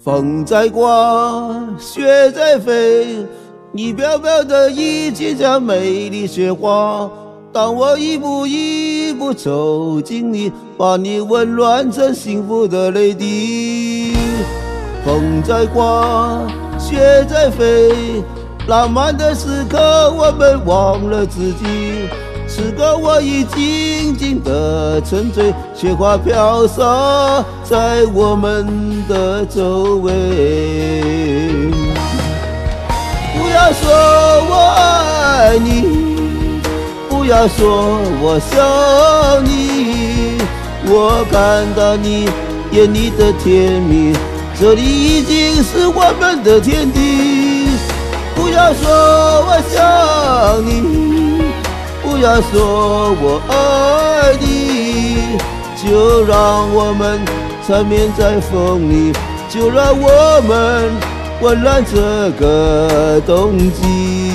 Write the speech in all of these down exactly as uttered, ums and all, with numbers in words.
风在刮，雪在飞，你飘飘的衣襟像美丽雪花。当我一步一步走近你，把你温暖成幸福的泪滴。风在刮，雪在飞，浪漫的时刻我们忘了自己。此刻我已静静地沉醉，雪花飘洒在我们的周围。不要说我爱你，不要说我想你，我看到你眼里的甜蜜，这里已经是我们的天地。不要说我想你，不要说我爱你，就让我们缠绵在风里，就让我们温暖这个冬季。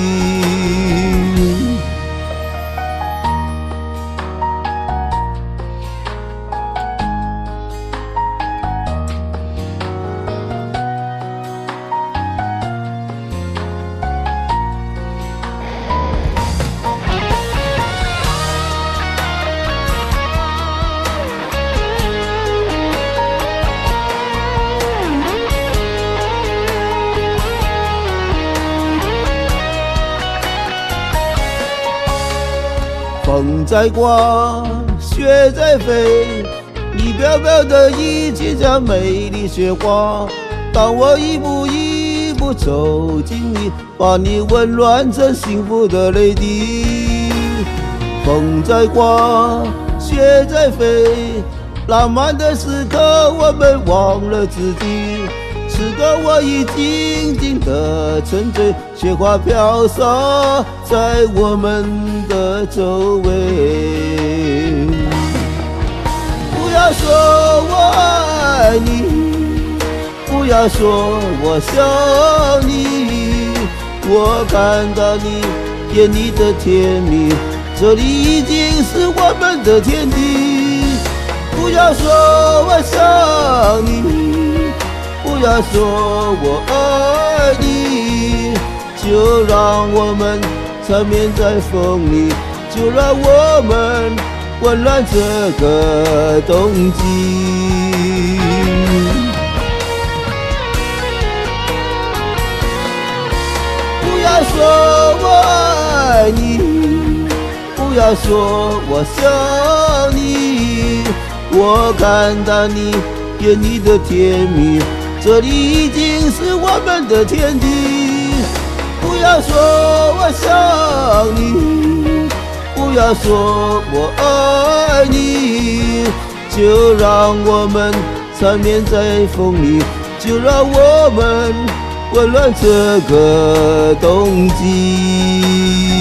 风在刮，雪在飞，你飘飘的衣襟像美丽雪花。当我一步一步走近你，把你温暖成幸福的泪滴。风在刮，雪在飞，浪漫的时刻我们忘了自己。此刻我已静静地沉醉，雪花飘洒在我们的周围。不要说我爱你，不要说我想你，我看到你眼里的甜蜜，这里已经是我们的天地。不要说我想你，不要说我爱你，就让我们缠绵在风里，就让我们温暖这个冬季。不要说我爱你，不要说我想你，我看到你眼里的甜蜜，这里已经是我们的天地。不要说我想你，不要说我爱你，就让我们缠绵在风里，就让我们温暖这个冬季。